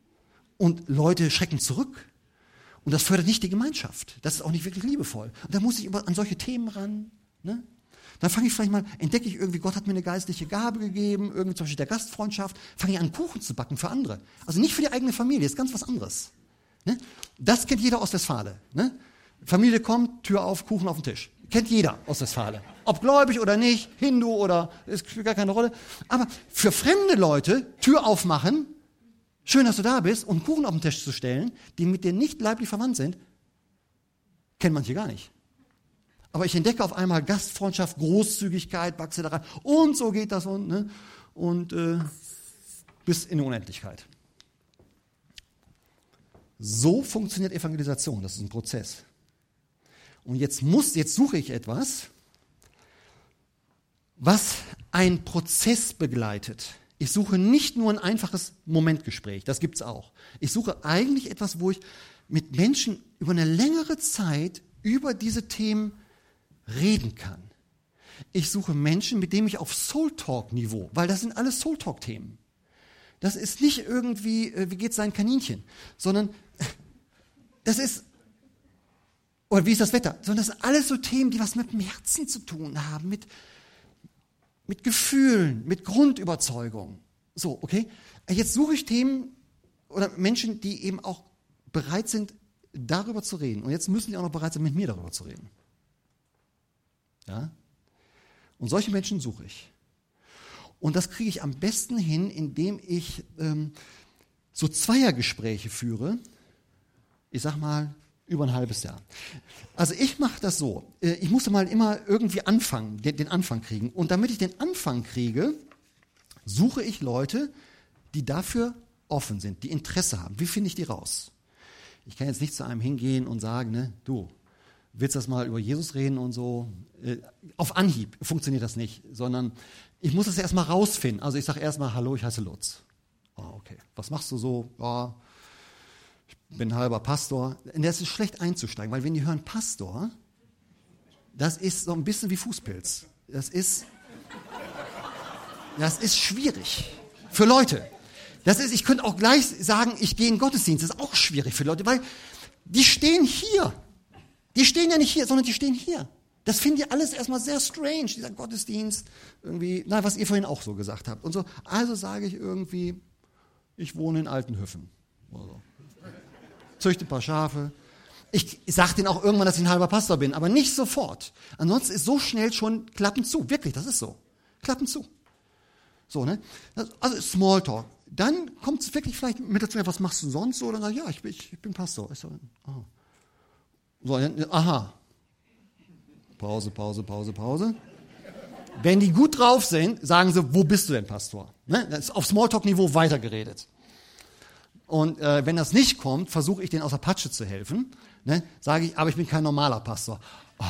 A: Und Leute schrecken zurück. Und das fördert nicht die Gemeinschaft. Das ist auch nicht wirklich liebevoll. Und da muss ich an solche Themen ran. Ne? Dann fange ich vielleicht mal, entdecke ich irgendwie, Gott hat mir eine geistliche Gabe gegeben, irgendwie zum Beispiel der Gastfreundschaft, fange ich an, Kuchen zu backen für andere. Also nicht für die eigene Familie, ist ganz was anderes. Ne? Das kennt jeder aus Westfalen. Ne? Familie kommt, Tür auf, Kuchen auf den Tisch. Kennt jeder aus Westfalen. Ob gläubig oder nicht, Hindu oder, ist spielt gar keine Rolle. Aber für fremde Leute, Tür aufmachen, schön, dass du da bist, und Kuchen auf den Tisch zu stellen, die mit dir nicht leiblich verwandt sind, kennen manche gar nicht. Aber ich entdecke auf einmal Gastfreundschaft, Großzügigkeit, wachse da rein. Und so geht das und, ne? und äh, bis in die Unendlichkeit. So funktioniert Evangelisation. Das ist ein Prozess. Und jetzt muss, jetzt suche ich etwas, was einen Prozess begleitet. Ich suche nicht nur ein einfaches Momentgespräch, das gibt es auch. Ich suche eigentlich etwas, wo ich mit Menschen über eine längere Zeit über diese Themen reden kann. Ich suche Menschen, mit denen ich auf Soul-Talk-Niveau, weil das sind alles Soul-Talk-Themen. Das ist nicht irgendwie, wie geht's sein Kaninchen, sondern das ist, oder wie ist das Wetter, sondern das sind alles so Themen, die was mit dem Herzen zu tun haben, mit, mit Gefühlen, mit Grundüberzeugung. So, okay? Jetzt suche ich Themen oder Menschen, die eben auch bereit sind, darüber zu reden. Und jetzt müssen die auch noch bereit sein, mit mir darüber zu reden. Ja? Und solche Menschen suche ich. Und das kriege ich am besten hin, indem ich ähm, so Zweiergespräche führe. Ich sag mal, über ein halbes Jahr. Also ich mache das so. Äh, ich musste mal immer irgendwie anfangen, den, den Anfang kriegen. Und damit ich den Anfang kriege, suche ich Leute, die dafür offen sind, die Interesse haben. Wie finde ich die raus? Ich kann jetzt nicht zu einem hingehen und sagen, ne, du, willst das mal über Jesus reden und so? Äh, auf Anhieb funktioniert das nicht, sondern ich muss das erstmal rausfinden. Also ich sage erstmal, hallo, ich heiße Lutz. Oh, okay. Was machst du so? Oh, ich bin halber Pastor. Und das ist schlecht einzusteigen, weil wenn die hören Pastor, das ist so ein bisschen wie Fußpilz. Das ist, das ist schwierig für Leute. Das ist, ich könnte auch gleich sagen, ich gehe in den Gottesdienst. Das ist auch schwierig für Leute, weil die stehen hier. Die stehen ja nicht hier, sondern die stehen hier. Das finden die alles erstmal sehr strange, dieser Gottesdienst, irgendwie, na, was ihr vorhin auch so gesagt habt. Und so, also sage ich irgendwie, ich wohne in Altenhöfen. Oder so. Züchte ein paar Schafe. Ich, ich sage denen auch irgendwann, dass ich ein halber Pastor bin, aber nicht sofort. Ansonsten ist so schnell schon Klappen zu. Wirklich, das ist so. Klappen zu. So, ne? Also Smalltalk. Dann kommt es wirklich vielleicht mit dazu, was machst du sonst so? Dann sage ich, ja, ich bin, ich, ich bin Pastor. Ich so, aha. So, dann, aha. Pause, Pause, Pause, Pause. Wenn die gut drauf sind, sagen sie, wo bist du denn, Pastor? Ne? Das ist auf Smalltalk-Niveau weitergeredet. Und äh, wenn das nicht kommt, versuche ich denen aus der Patsche zu helfen. Ne? Sage ich, aber ich bin kein normaler Pastor. Oh.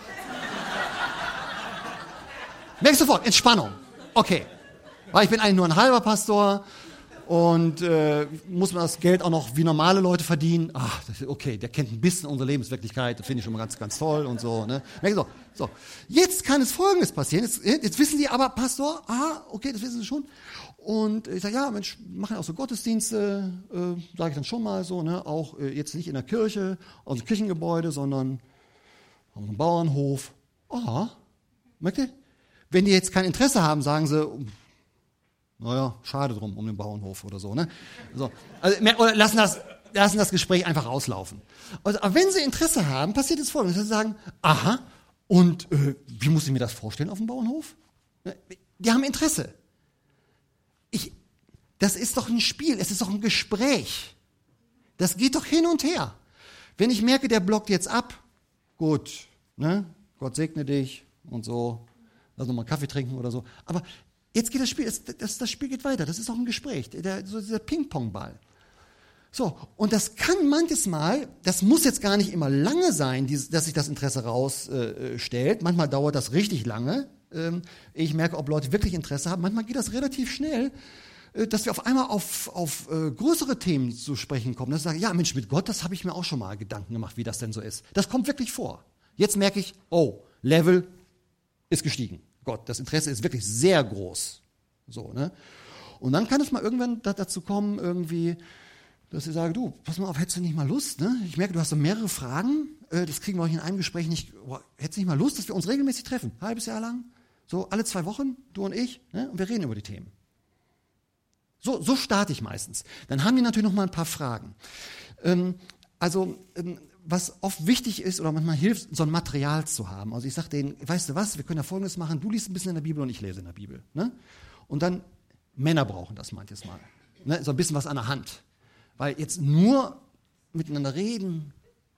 A: Merkst du sofort, Entspannung. Okay. Weil ich bin eigentlich nur ein halber Pastor und äh, muss man das Geld auch noch wie normale Leute verdienen. Ach, okay, der kennt ein bisschen unsere Lebenswirklichkeit, das finde ich schon mal ganz, ganz toll und so. Ne? So, so. Jetzt kann es Folgendes passieren. Jetzt, jetzt wissen die aber, Pastor, ah, okay, das wissen sie schon. Und ich sage, ja, Mensch, machen auch so Gottesdienste, äh, sage ich dann schon mal so, ne? Auch äh, jetzt nicht in der Kirche, aus dem Kirchengebäude, sondern auf einem Bauernhof. Aha, merkt ihr? Wenn die jetzt kein Interesse haben, sagen sie, naja, schade drum um den Bauernhof oder so. Ne? So. Also, oder lassen das, lassen das Gespräch einfach auslaufen. Also, aber wenn sie Interesse haben, passiert jetzt Folgendes. Sie sagen, aha, und äh, wie muss ich mir das vorstellen auf dem Bauernhof? Die haben Interesse. Ich, das ist doch ein Spiel, es ist doch ein Gespräch. Das geht doch hin und her. Wenn ich merke, der blockt jetzt ab, gut, ne? Gott segne dich und so, lass noch mal Kaffee trinken oder so. Aber jetzt geht das Spiel, das, das, das Spiel geht weiter, das ist auch ein Gespräch, der, so dieser Ping-Pong-Ball. So, und das kann manches Mal, das muss jetzt gar nicht immer lange sein, die, dass sich das Interesse rausstellt. Äh, manchmal dauert das richtig lange. Ähm, ich merke, ob Leute wirklich Interesse haben. Manchmal geht das relativ schnell, äh, dass wir auf einmal auf, auf äh, größere Themen zu sprechen kommen. Dass wir sagen, ja Mensch, mit Gott, das habe ich mir auch schon mal Gedanken gemacht, wie das denn so ist. Das kommt wirklich vor. Jetzt merke ich, oh, Level ist gestiegen. Gott, das Interesse ist wirklich sehr groß. So, ne? Und dann kann es mal irgendwann dazu kommen, irgendwie, dass ich sage, du, pass mal auf, hättest du nicht mal Lust, ne? Ich merke, du hast so mehrere Fragen, äh, das kriegen wir euch in einem Gespräch nicht, boah, hättest du nicht mal Lust, dass wir uns regelmäßig treffen, ein halbes Jahr lang, so alle zwei Wochen, du und ich, ne? Und wir reden über die Themen. So, so starte ich meistens. Dann haben die natürlich noch mal ein paar Fragen. Ähm, also, ähm, was oft wichtig ist oder manchmal hilft, so ein Material zu haben. Also ich sage denen, weißt du was, wir können ja Folgendes machen, du liest ein bisschen in der Bibel und ich lese in der Bibel. Ne? Und dann, Männer brauchen das manches Mal. Ne? So ein bisschen was an der Hand. Weil jetzt nur miteinander reden.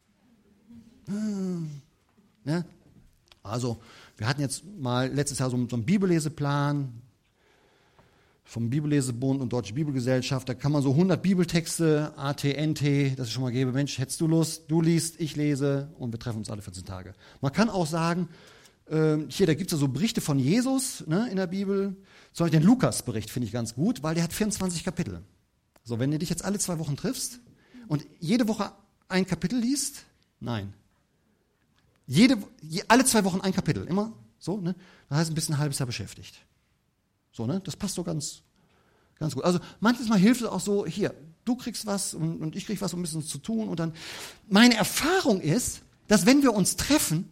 A: Ne? Also, wir hatten jetzt mal letztes Jahr so, so einen Bibelleseplan vom Bibellesebund und Deutsche Bibelgesellschaft. Da kann man so hundert Bibeltexte, A T, N T, das ich schon mal gebe. Mensch, hättest du Lust? Du liest, ich lese und wir treffen uns alle vierzehn Tage. Man kann auch sagen, äh, hier, da gibt es ja so Berichte von Jesus, ne, in der Bibel. Zum Beispiel den Lukas-Bericht finde ich ganz gut, weil der hat vierundzwanzig Kapitel. So, wenn du dich jetzt alle zwei Wochen triffst und jede Woche ein Kapitel liest, nein. Jede, je, alle zwei Wochen ein Kapitel, immer so, ne? Das heißt ein bisschen ein halbes Jahr beschäftigt. So, ne? Das passt so ganz, ganz gut. Also manches Mal hilft es auch so, hier, du kriegst was und, und ich krieg was, um ein bisschen zu tun. Und dann, meine Erfahrung ist, dass wenn wir uns treffen,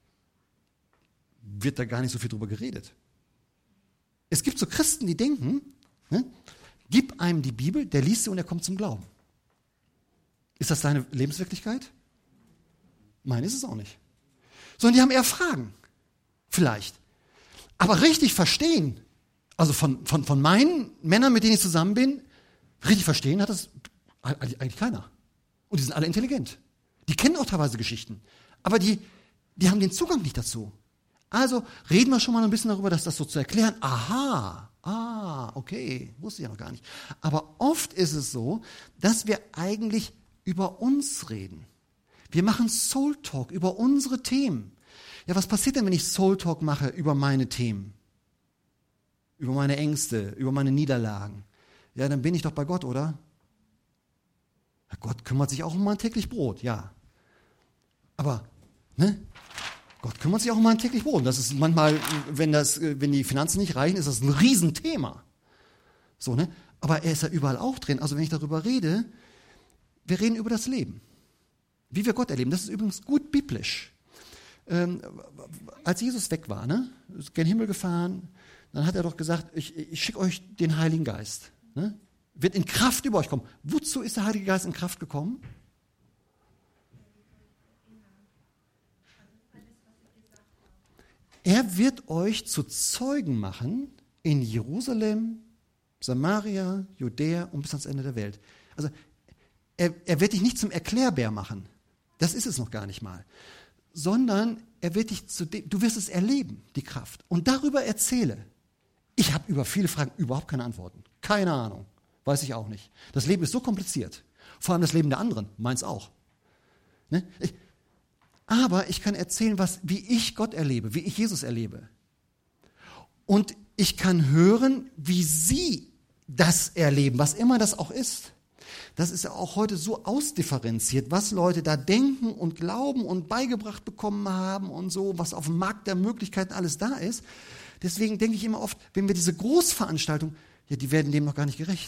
A: wird da gar nicht so viel drüber geredet. Es gibt so Christen, die denken, ne? Gib einem die Bibel, der liest sie und er kommt zum Glauben. Ist das deine Lebenswirklichkeit? Meine ist es auch nicht. Sondern die haben eher Fragen. Vielleicht. Aber richtig verstehen, also von, von, von meinen Männern, mit denen ich zusammen bin, richtig verstehen hat das eigentlich keiner. Und die sind alle intelligent. Die kennen auch teilweise Geschichten. Aber die, die haben den Zugang nicht dazu. Also reden wir schon mal ein bisschen darüber, dass das so zu erklären. Aha, ah, okay, wusste ich ja noch gar nicht. Aber oft ist es so, dass wir eigentlich über uns reden. Wir machen Soul Talk über unsere Themen. Ja, was passiert denn, wenn ich Soul Talk mache über meine Themen? Über meine Ängste, über meine Niederlagen? Ja, dann bin ich doch bei Gott, oder? Ja, Gott kümmert sich auch um mein täglich Brot, ja. Aber, ne? Gott kümmert sich auch um mein täglich Brot. Das ist manchmal, wenn, das, wenn die Finanzen nicht reichen, ist das ein Riesenthema. So, ne? Aber er ist ja überall auch drin. Also wenn ich darüber rede, wir reden über das Leben. Wie wir Gott erleben. Das ist übrigens gut biblisch. Ähm, als Jesus weg war, ne? Ist gen Himmel gefahren, dann hat er doch gesagt, ich, ich schicke euch den Heiligen Geist. Ne? Wird in Kraft über euch kommen. Wozu ist der Heilige Geist in Kraft gekommen? Er wird euch zu Zeugen machen in Jerusalem, Samaria, Judäa und bis ans Ende der Welt. Also er, er wird dich nicht zum Erklärbär machen. Das ist es noch gar nicht mal. Sondern er wird dich zu dem, du wirst es erleben, die Kraft. Und darüber erzähle. Ich habe über viele Fragen überhaupt keine Antworten. Keine Ahnung. Weiß ich auch nicht. Das Leben ist so kompliziert. Vor allem das Leben der anderen. Meins auch. Ne? Ich, aber ich kann erzählen, was, wie ich Gott erlebe, wie ich Jesus erlebe. Und ich kann hören, wie sie das erleben, was immer das auch ist. Das ist ja auch heute so ausdifferenziert, was Leute da denken und glauben und beigebracht bekommen haben und so, was auf dem Markt der Möglichkeiten alles da ist. Deswegen denke ich immer oft, wenn wir diese Großveranstaltung, ja, die werden dem noch gar nicht gerecht.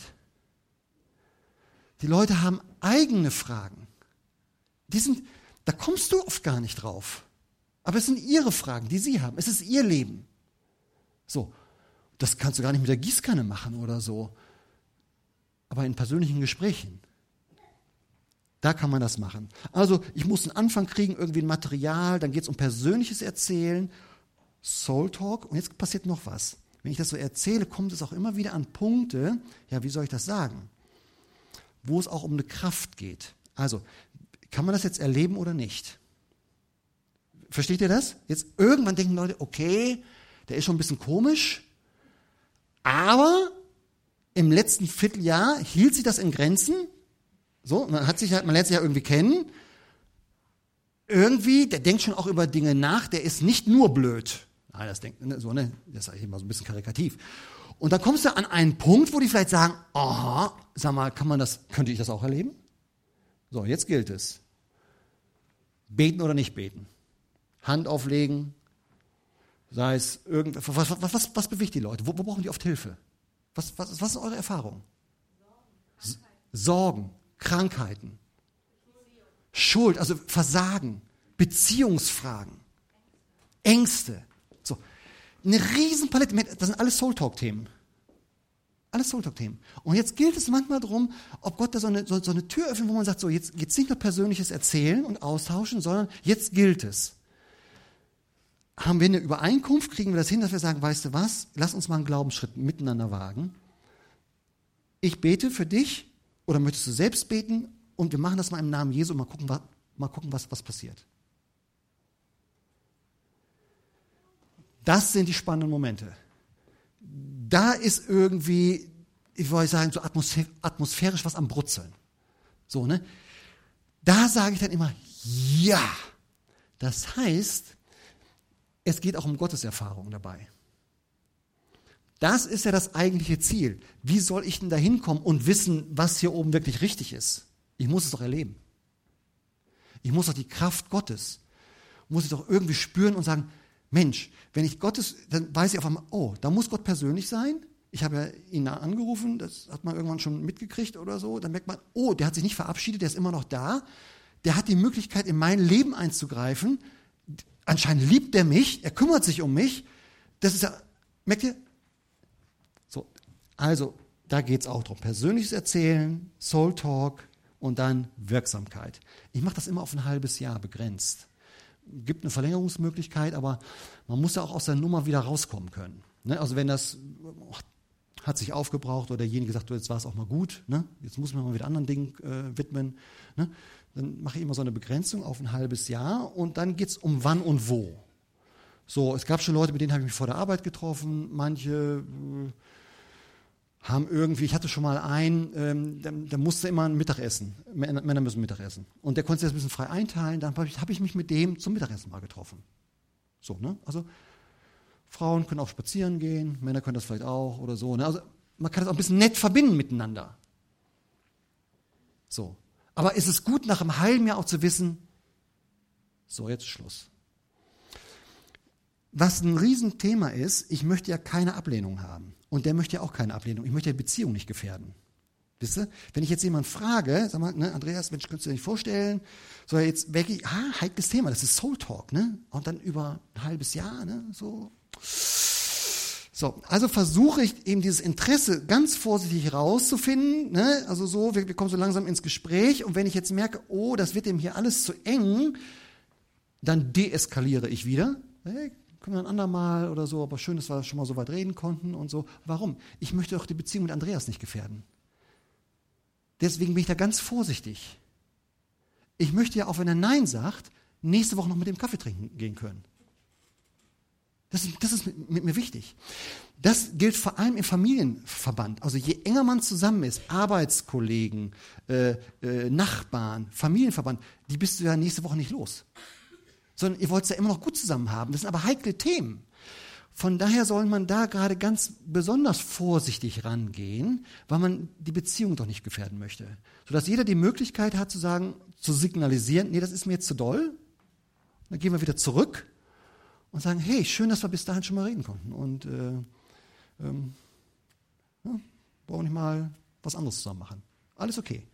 A: Die Leute haben eigene Fragen. Die sind, da kommst du oft gar nicht drauf. Aber es sind ihre Fragen, die sie haben. Es ist ihr Leben. So, das kannst du gar nicht mit der Gießkanne machen oder so. Aber in persönlichen Gesprächen, da kann man das machen. Also ich muss einen Anfang kriegen, irgendwie ein Material, dann geht es um persönliches Erzählen, Soul Talk und jetzt passiert noch was. Wenn ich das so erzähle, kommt es auch immer wieder an Punkte, ja, wie soll ich das sagen, wo es auch um eine Kraft geht. Also, kann man das jetzt erleben oder nicht? Versteht ihr das? Jetzt irgendwann denken Leute, okay, der ist schon ein bisschen komisch, aber im letzten Vierteljahr hielt sich das in Grenzen. So, man hat sich halt, man lernt sich ja irgendwie kennen. Irgendwie, der denkt schon auch über Dinge nach, der ist nicht nur blöd. Ah, das denkt, so, ne, das ist immer so ein bisschen karikativ. Und dann kommst du an einen Punkt, wo die vielleicht sagen, aha, sag mal, kann man das, könnte ich das auch erleben? So, jetzt gilt es. Beten oder nicht beten. Hand auflegen, sei es irgendwas, was, was, was, was bewegt die Leute? Wo, wo brauchen die oft Hilfe? Was, was, was ist eure Erfahrung? Sorgen. Sorgen. Krankheiten, Schuld, also Versagen, Beziehungsfragen, Ängste. So. Eine riesen Palette. Das sind alles Soul-Talk-Themen. Alles Soul-Talk-Themen. Und jetzt gilt es manchmal darum, ob Gott da so eine, so, so eine Tür öffnet, wo man sagt, so jetzt, jetzt nicht nur Persönliches erzählen und austauschen, sondern jetzt gilt es. Haben wir eine Übereinkunft, kriegen wir das hin, dass wir sagen, weißt du was, lass uns mal einen Glaubensschritt miteinander wagen. Ich bete für dich oder möchtest du selbst beten und wir machen das mal im Namen Jesu und mal gucken, was, mal gucken, was, was passiert. Das sind die spannenden Momente. Da ist irgendwie, ich wollte sagen, so atmosphärisch was am Brutzeln. So, ne? Da sage ich dann immer, ja. Das heißt, es geht auch um Gotteserfahrung dabei. Das ist ja das eigentliche Ziel. Wie soll ich denn da hinkommen und wissen, was hier oben wirklich richtig ist? Ich muss es doch erleben. Ich muss doch die Kraft Gottes, muss ich doch irgendwie spüren und sagen, Mensch, wenn ich Gottes, dann weiß ich auf einmal, oh, da muss Gott persönlich sein. Ich habe ja ihn angerufen, das hat man irgendwann schon mitgekriegt oder so. Dann merkt man, oh, der hat sich nicht verabschiedet, der ist immer noch da. Der hat die Möglichkeit, in mein Leben einzugreifen. Anscheinend liebt er mich, er kümmert sich um mich. Das ist ja, merkt ihr? So, also, da geht es auch darum. Persönliches Erzählen, Soul Talk und dann Wirksamkeit. Ich mache das immer auf ein halbes Jahr begrenzt. Gibt eine Verlängerungsmöglichkeit, aber man muss ja auch aus der Nummer wieder rauskommen können. Ne? Also wenn das oh, hat sich aufgebraucht oder derjenige sagt, jetzt war es auch mal gut, ne? Jetzt muss man mal wieder anderen Dingen äh, widmen, ne? Dann mache ich immer so eine Begrenzung auf ein halbes Jahr und dann geht es um wann und wo. So, es gab schon Leute, mit denen habe ich mich vor der Arbeit getroffen, manche äh, haben irgendwie, ich hatte schon mal einen, ähm, der, der musste immer ein Mittagessen, Männer, Männer müssen Mittagessen. Und der konnte sich das ein bisschen frei einteilen, dann habe ich, hab ich mich mit dem zum Mittagessen mal getroffen. So, ne? Also Frauen können auch spazieren gehen, Männer können das vielleicht auch oder so. Ne? Also man kann das auch ein bisschen nett verbinden miteinander. So. Aber ist es gut, nach einem halben Jahr auch zu wissen, so, jetzt ist Schluss. Was ein Riesenthema ist, ich möchte ja keine Ablehnung haben. Und der möchte ja auch keine Ablehnung. Ich möchte die Beziehung nicht gefährden. Wisst ihr? Wenn ich jetzt jemanden frage, sag mal, ne, Andreas, Mensch, könntest du dir nicht vorstellen, soll er jetzt wirklich, ah, heikles Thema, das ist Soul Talk, ne? Und dann über ein halbes Jahr, ne, so. So, also versuche ich eben dieses Interesse ganz vorsichtig rauszufinden, ne? Also so, wir, wir kommen so langsam ins Gespräch und wenn ich jetzt merke, oh, das wird dem hier alles zu eng, dann deeskaliere ich wieder. Hey, können wir ein andermal oder so, aber schön, dass wir schon mal so weit reden konnten und so. Warum? Ich möchte doch die Beziehung mit Andreas nicht gefährden. Deswegen bin ich da ganz vorsichtig. Ich möchte ja, auch wenn er Nein sagt, nächste Woche noch mit dem Kaffee trinken gehen können. Das ist, das ist mit, mit mir wichtig. Das gilt vor allem im Familienverband. Also je enger man zusammen ist, Arbeitskollegen, äh, äh, Nachbarn, Familienverband, die bist du ja nächste Woche nicht los. Sondern ihr wollt es ja immer noch gut zusammen haben. Das sind aber heikle Themen. Von daher soll man da gerade ganz besonders vorsichtig rangehen, weil man die Beziehung doch nicht gefährden möchte. Sodass jeder die Möglichkeit hat zu sagen, zu signalisieren, nee, das ist mir jetzt zu doll. Dann gehen wir wieder zurück und sagen, hey, schön, dass wir bis dahin schon mal reden konnten. Und äh, ähm, ja, wollen wir nicht mal was anderes zusammen machen. Alles okay.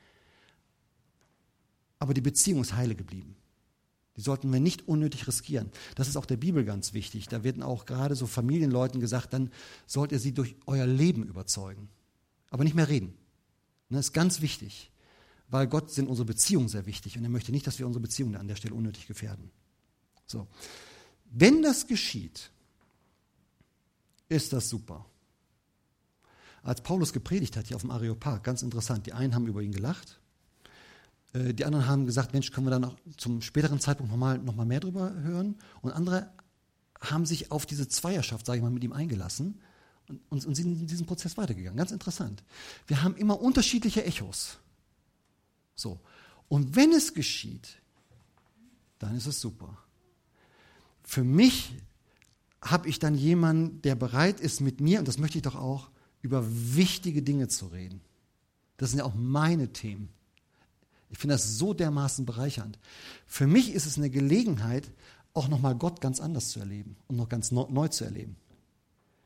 A: Aber die Beziehung ist heile geblieben. Die sollten wir nicht unnötig riskieren. Das ist auch der Bibel ganz wichtig. Da werden auch gerade so Familienleuten gesagt, dann sollt ihr sie durch euer Leben überzeugen. Aber nicht mehr reden. Das ist ganz wichtig. Weil Gott sind unsere Beziehungen sehr wichtig. Und er möchte nicht, dass wir unsere Beziehungen an der Stelle unnötig gefährden. So. Wenn das geschieht, ist das super. Als Paulus gepredigt hat hier auf dem Areopag, ganz interessant, die einen haben über ihn gelacht, die anderen haben gesagt, Mensch, können wir da noch zum späteren Zeitpunkt nochmal noch mal mehr drüber hören? Und andere haben sich auf diese Zweierschaft, sage ich mal, mit ihm eingelassen und, und, und sind in diesen Prozess weitergegangen. Ganz interessant. Wir haben immer unterschiedliche Echos. So. Und wenn es geschieht, dann ist es super. Für mich habe ich dann jemanden, der bereit ist, mit mir, und das möchte ich doch auch, über wichtige Dinge zu reden. Das sind ja auch meine Themen. Ich finde das so dermaßen bereichernd. Für mich ist es eine Gelegenheit, auch nochmal Gott ganz anders zu erleben und noch ganz neu zu erleben.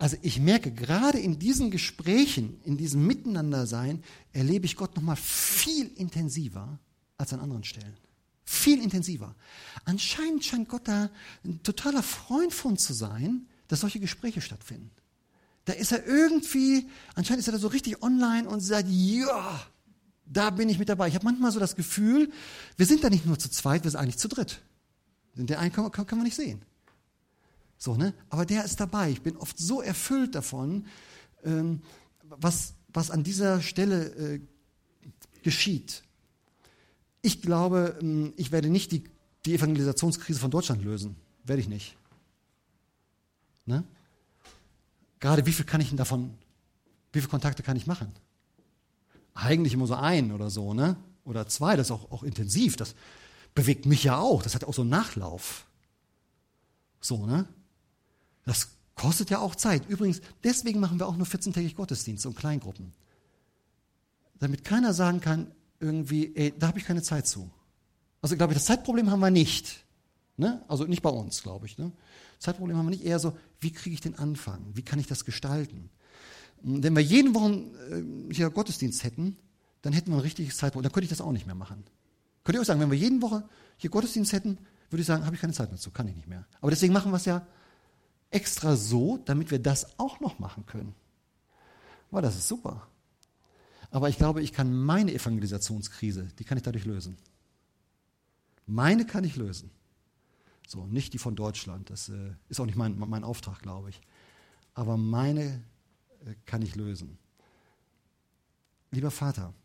A: Also ich merke, gerade in diesen Gesprächen, in diesem Miteinandersein, erlebe ich Gott nochmal viel intensiver als an anderen Stellen. Viel intensiver. Anscheinend scheint Gott da ein totaler Freund von zu sein, dass solche Gespräche stattfinden. Da ist er irgendwie, anscheinend ist er da so richtig online und sagt, ja, da bin ich mit dabei. Ich habe manchmal so das Gefühl, wir sind da nicht nur zu zweit, wir sind eigentlich zu dritt. Den einen kann, kann, kann man nicht sehen. So, ne? Aber der ist dabei. Ich bin oft so erfüllt davon, ähm, was, was an dieser Stelle äh, geschieht. Ich glaube, ähm, ich werde nicht die, die Evangelisationskrise von Deutschland lösen. Werde ich nicht. Ne? Gerade wie viel kann ich denn davon, wie viele Kontakte kann ich machen? Eigentlich immer so ein oder so, ne? Oder zwei, das ist auch, auch intensiv. Das bewegt mich ja auch. Das hat auch so einen Nachlauf. So, ne? Das kostet ja auch Zeit. Übrigens, deswegen machen wir auch nur vierzehntägig Gottesdienste und Kleingruppen. Damit keiner sagen kann, irgendwie, ey, da habe ich keine Zeit zu. Also, glaube ich, das Zeitproblem haben wir nicht. Ne? Also nicht bei uns, glaube ich. Ne? Zeitproblem haben wir nicht. Eher so, wie kriege ich den Anfang? Wie kann ich das gestalten? Wenn wir jeden Wochen äh, hier Gottesdienst hätten, dann hätten wir ein richtiges Zeitproblem. Dann könnte ich das auch nicht mehr machen. Könnt ihr euch sagen, wenn wir jeden Woche hier Gottesdienst hätten, würde ich sagen, habe ich keine Zeit mehr zu, kann ich nicht mehr. Aber deswegen machen wir es ja extra so, damit wir das auch noch machen können. Aber das ist super. Aber ich glaube, ich kann meine Evangelisationskrise, die kann ich dadurch lösen. Meine kann ich lösen. So, nicht die von Deutschland. Das äh, ist auch nicht mein, mein Auftrag, glaube ich. Aber meine äh, kann ich lösen. Lieber Vater,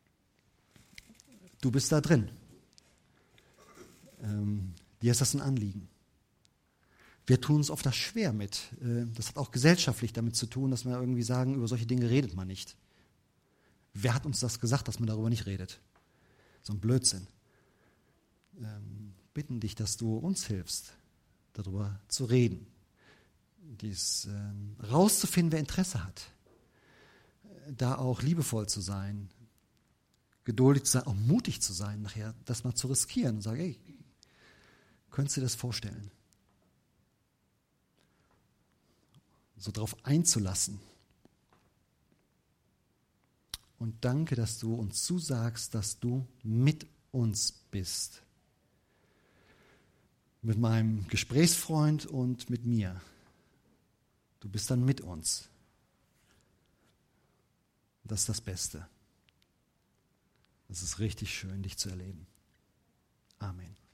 A: du bist da drin. Ähm, dir ist das ein Anliegen. Wir tun uns oft das schwer mit. Äh, das hat auch gesellschaftlich damit zu tun, dass wir irgendwie sagen, über solche Dinge redet man nicht. Wer hat uns das gesagt, dass man darüber nicht redet? So ein Blödsinn. Ähm, bitten dich, dass du uns hilfst, darüber zu reden. Dies ähm, rauszufinden, wer Interesse hat. Da auch liebevoll zu sein, geduldig zu sein, auch mutig zu sein, nachher das mal zu riskieren und sagen, hey, könntest du dir das vorstellen? So drauf einzulassen. Und danke, dass du uns zusagst, dass du mit uns bist. Mit meinem Gesprächsfreund und mit mir. Du bist dann mit uns. Das ist das Beste. Es ist richtig schön, dich zu erleben. Amen.